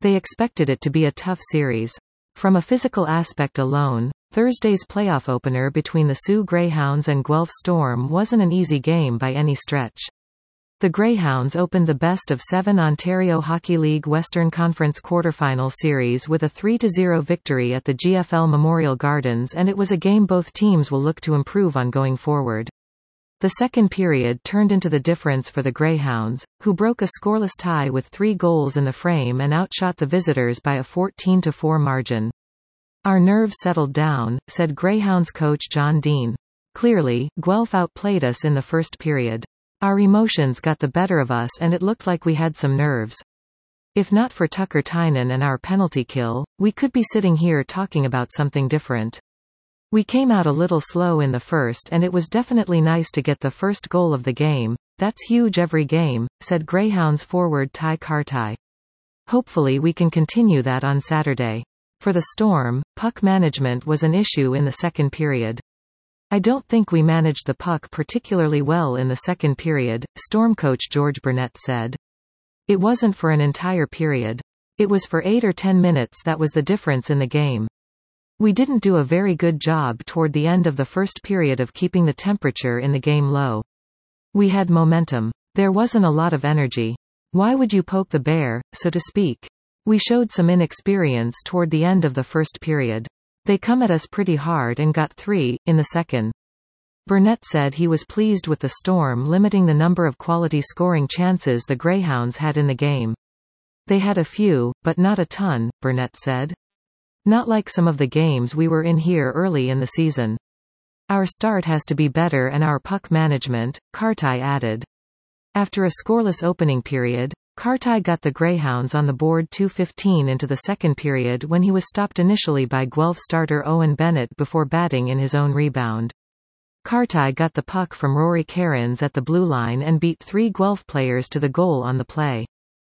They expected it to be a tough series. From a physical aspect alone, Thursday's playoff opener between the Sioux Greyhounds and Guelph Storm wasn't an easy game by any stretch. The Greyhounds opened the best-of-7 Ontario Hockey League Western Conference quarterfinal series with a 3-0 victory at the GFL Memorial Gardens, and it was a game both teams will look to improve on going forward. The second period turned into the difference for the Greyhounds, who broke a scoreless tie with 3 goals in the frame and outshot the visitors by a 14-4 margin. "Our nerves settled down," said Greyhounds coach John Dean. "Clearly, Guelph outplayed us in the first period. Our emotions got the better of us and it looked like we had some nerves. If not for Tucker Tynan and our penalty kill, we could be sitting here talking about something different. We came out a little slow in the first and it was definitely nice to get the first goal of the game. That's huge every game," said Greyhounds forward Ty Kartai. "Hopefully we can continue that on Saturday." For the Storm, puck management was an issue in the second period. "I don't think we managed the puck particularly well in the second period," Storm coach George Burnett said. "It wasn't for an entire period. It was for 8 or 10 minutes that was the difference in the game. We didn't do a very good job toward the end of the first period of keeping the temperature in the game low. We had momentum. There wasn't a lot of energy. Why would you poke the bear, so to speak? We showed some inexperience toward the end of the first period. They come at us pretty hard and got 3 in the second." Burnett said he was pleased with the Storm limiting the number of quality scoring chances the Greyhounds had in the game. "They had a few, but not a ton," Burnett said. "Not like some of the games we were in here early in the season. Our start has to be better and our puck management," Kartai added. After a scoreless opening period, Kartai got the Greyhounds on the board 2:15 into the second period when he was stopped initially by Guelph starter Owen Bennett before batting in his own rebound. Kartai got the puck from Rory Cairns at the blue line and beat 3 Guelph players to the goal on the play.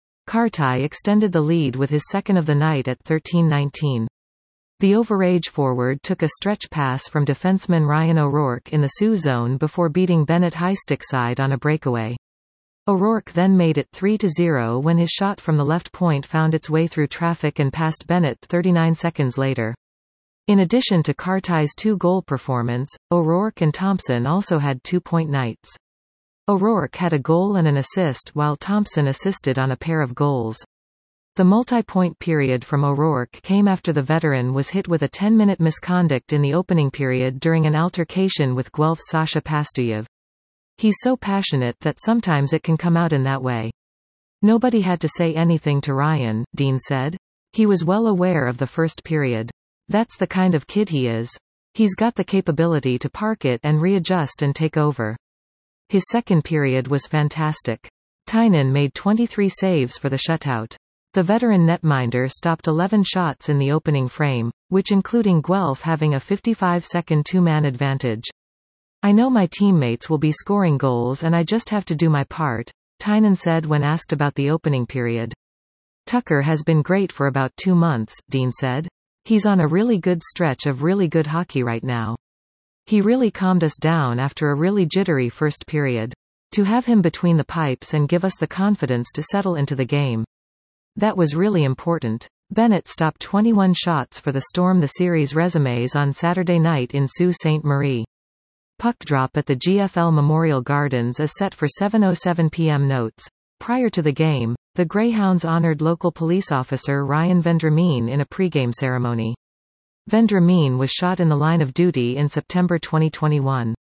Kartai extended the lead with his second of the night at 13-19. The overage forward took a stretch pass from defenseman Ryan O'Rourke in the Sioux zone before beating Bennett high stick side on a breakaway. O'Rourke then made it 3-0 when his shot from the left point found its way through traffic and passed Bennett 39 seconds later. In addition to Kartai's 2-goal performance, O'Rourke and Thompson also had 2-point nights. O'Rourke had a goal and an assist while Thompson assisted on a pair of goals. The multi-point period from O'Rourke came after the veteran was hit with a 10-minute misconduct in the opening period during an altercation with Guelph's Sasha Pastuyev. "He's so passionate that sometimes it can come out in that way. Nobody had to say anything to Ryan," Dean said. "He was well aware of the first period. That's the kind of kid he is. He's got the capability to park it and readjust and take over." His second period was fantastic. Tynan made 23 saves for the shutout. The veteran netminder stopped 11 shots in the opening frame, which including Guelph having a 55-second 2-man advantage. "I know my teammates will be scoring goals and I just have to do my part," Tynan said when asked about the opening period. "Tucker has been great for about 2 months," Dean said. "He's on a really good stretch of really good hockey right now. He really calmed us down after a really jittery first period. To have him between the pipes and give us the confidence to settle into the game. That was really important." Bennett stopped 21 shots for the Storm. The series resumes on Saturday night in Sault Ste. Marie. Puck drop at the GFL Memorial Gardens is set for 7:07 p.m. Notes. Prior to the game, the Greyhounds honored local police officer Ryan Vendramin in a pregame ceremony. Vendramin was shot in the line of duty in September 2021.